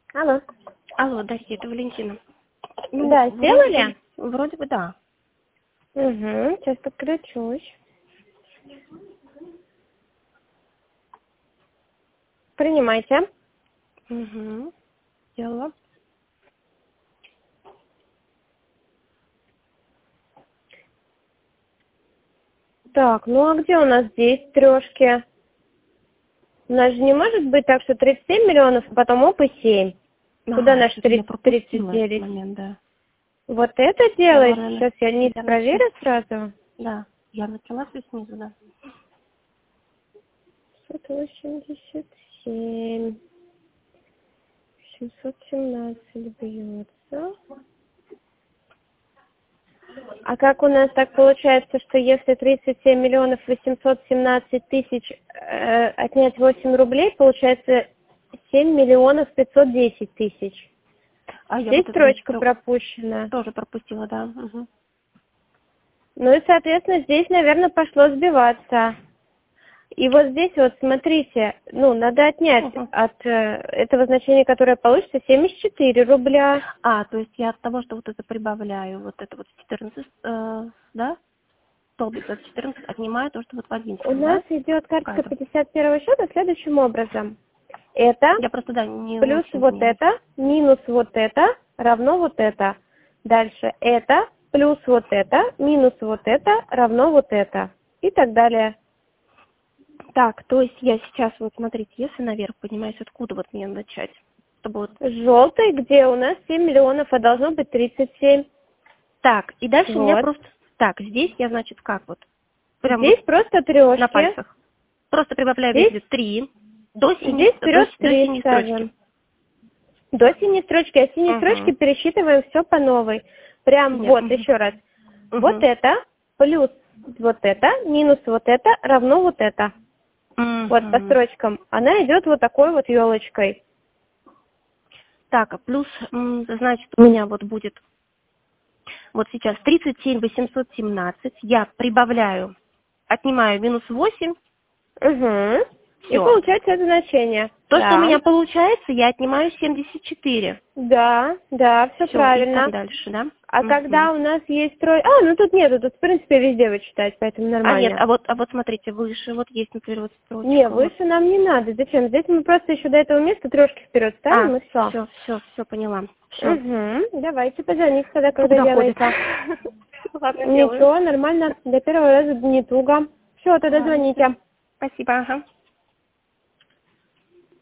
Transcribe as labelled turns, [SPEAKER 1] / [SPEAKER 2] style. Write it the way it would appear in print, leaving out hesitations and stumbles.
[SPEAKER 1] Алло.
[SPEAKER 2] Алло, Дарья, это Валентина.
[SPEAKER 1] Да, сделали?
[SPEAKER 2] Вроде бы да.
[SPEAKER 1] Угу, сейчас подключусь. Принимайте.
[SPEAKER 2] Угу. Сделала.
[SPEAKER 1] Так, ну а где у нас здесь трешки? У нас же не может быть так, что 37 миллионов, а потом оп и 7. Куда наш
[SPEAKER 2] что-то я пропустила этот
[SPEAKER 1] 39?
[SPEAKER 2] момент, да.
[SPEAKER 1] Вот это делаешь?
[SPEAKER 2] Наверное,
[SPEAKER 1] Сейчас я не
[SPEAKER 2] я
[SPEAKER 1] проверю сразу.
[SPEAKER 2] Да, я начала все снизу, да.
[SPEAKER 1] 687. 717 бьется. А как у нас так получается, что если 37 миллионов 817 тысяч отнять 8 рублей, получается 7 миллионов 510 тысяч.
[SPEAKER 2] А я
[SPEAKER 1] Здесь
[SPEAKER 2] вот это
[SPEAKER 1] строчка пропущена.
[SPEAKER 2] тоже пропустила, да. Угу.
[SPEAKER 1] Ну и, соответственно, здесь, наверное, пошло сбиваться. И вот здесь вот, смотрите, ну, надо отнять от этого значения, которое получится, 74 рубля.
[SPEAKER 2] То есть я от того, что вот это прибавляю, вот это вот 14, да? Столбик от 14 отнимаю то, что вот в 11,
[SPEAKER 1] У нас идет карточка 51 счета следующим образом. Это
[SPEAKER 2] я просто, да, не
[SPEAKER 1] плюс
[SPEAKER 2] очень
[SPEAKER 1] вот
[SPEAKER 2] понимаю.
[SPEAKER 1] это, минус вот это, равно вот это. Дальше это, плюс вот это, минус вот это, равно вот это. И так далее.
[SPEAKER 2] Так, то есть я сейчас, вот смотрите, если наверх поднимаюсь, откуда вот мне начать? Чтобы вот...
[SPEAKER 1] Желтый, где у нас 7 миллионов, а должно быть 37.
[SPEAKER 2] Так, и дальше
[SPEAKER 1] Вот.
[SPEAKER 2] у меня просто... Так, здесь я, значит, как вот? Прям
[SPEAKER 1] Здесь
[SPEAKER 2] вот
[SPEAKER 1] просто трешки.
[SPEAKER 2] на пальцах. Просто прибавляю
[SPEAKER 1] Здесь,
[SPEAKER 2] везде 3 до
[SPEAKER 1] здесь вперед
[SPEAKER 2] до
[SPEAKER 1] 3
[SPEAKER 2] синей строчки.
[SPEAKER 1] ставим. До синей строчки, а синей строчки пересчитываем все по новой. Прям вот, еще раз. Вот это плюс вот это, минус вот это, равно вот это. Вот по строчкам. Она идет вот такой вот елочкой.
[SPEAKER 2] Так, плюс, значит, у меня вот будет вот сейчас 37 817. Я прибавляю, отнимаю минус 8.
[SPEAKER 1] Угу. И
[SPEAKER 2] Все.
[SPEAKER 1] получается это значение.
[SPEAKER 2] То,
[SPEAKER 1] Да.
[SPEAKER 2] что у меня получается, я отнимаю 74.
[SPEAKER 1] Да, все
[SPEAKER 2] Всё,
[SPEAKER 1] правильно.
[SPEAKER 2] и так дальше, да?
[SPEAKER 1] А когда у нас есть ну тут нету, тут в принципе везде вычитать, поэтому нормально.
[SPEAKER 2] Нет, а вот смотрите, выше, вот есть, например, вот строчка.
[SPEAKER 1] Не, выше нам не надо. Зачем? Здесь мы просто еще до этого места трешки вперед ставим и все.
[SPEAKER 2] Все, поняла. Все.
[SPEAKER 1] Угу. Давайте позвоните тогда, когда
[SPEAKER 2] Доходит.
[SPEAKER 1] делаете.
[SPEAKER 2] Ладно,
[SPEAKER 1] Ничего, нормально. До первого раза не туго. Все, тогда звоните.
[SPEAKER 2] Спасибо, ага.